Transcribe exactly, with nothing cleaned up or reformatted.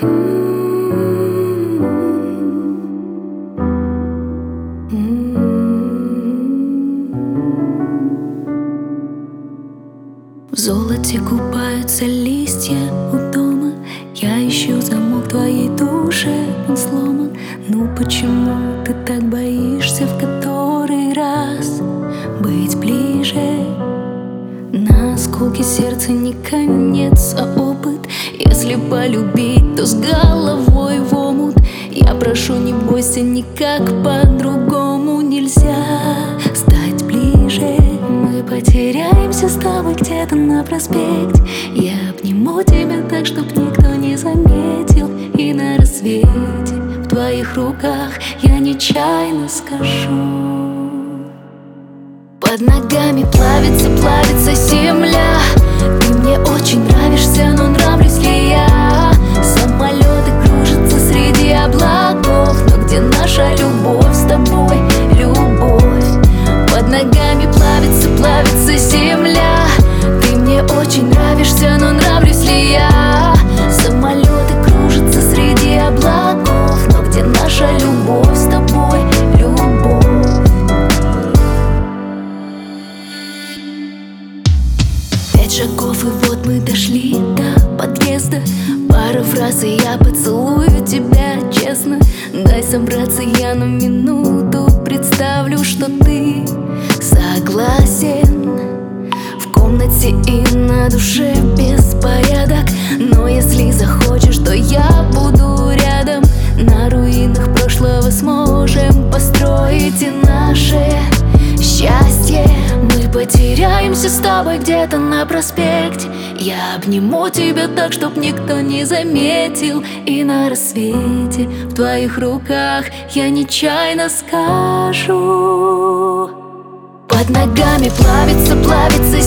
В золоте купаются листья у дома. Я ищу замок твоей душе, он сломан. Ну почему ты так боишься в который раз быть ближе? На осколки сердца не конец, а опыт. Если полюбить, то с головой в омут. Я прошу, не бойся, никак по-другому нельзя стать ближе. Мы потеряемся с тобой где-то на проспекте. Я обниму тебя так, чтоб никто не заметил. И на рассвете в твоих руках я нечаянно скажу: под ногами плавится, плавится земля. Ты мне очень нравишься, но нравлюсь ли я? Самолеты кружатся среди облаков, но где наша любовь с тобой, любовь? Под ногами плавится, плавится земля. Ты мне очень нравишься, но нравлюсь ли я? Самолеты кружатся среди облаков, но где наша любовь с тобой, любовь? Пять шагов, и вот мы дошли до подъезда. Пара фраз, и я поцелую тебя честно. Дай собраться, я на минуту представлю, что ты согласен. В комнате и на душе беспорядок, но если захочешь, то я буду рядом. На руинах прошлого сможем построить и наше счастье. Мы потеряемся с тобой где-то на проспекте. Я обниму тебя так, чтоб никто не заметил. И на рассвете в твоих руках я нечаянно скажу: под ногами плавится, плавится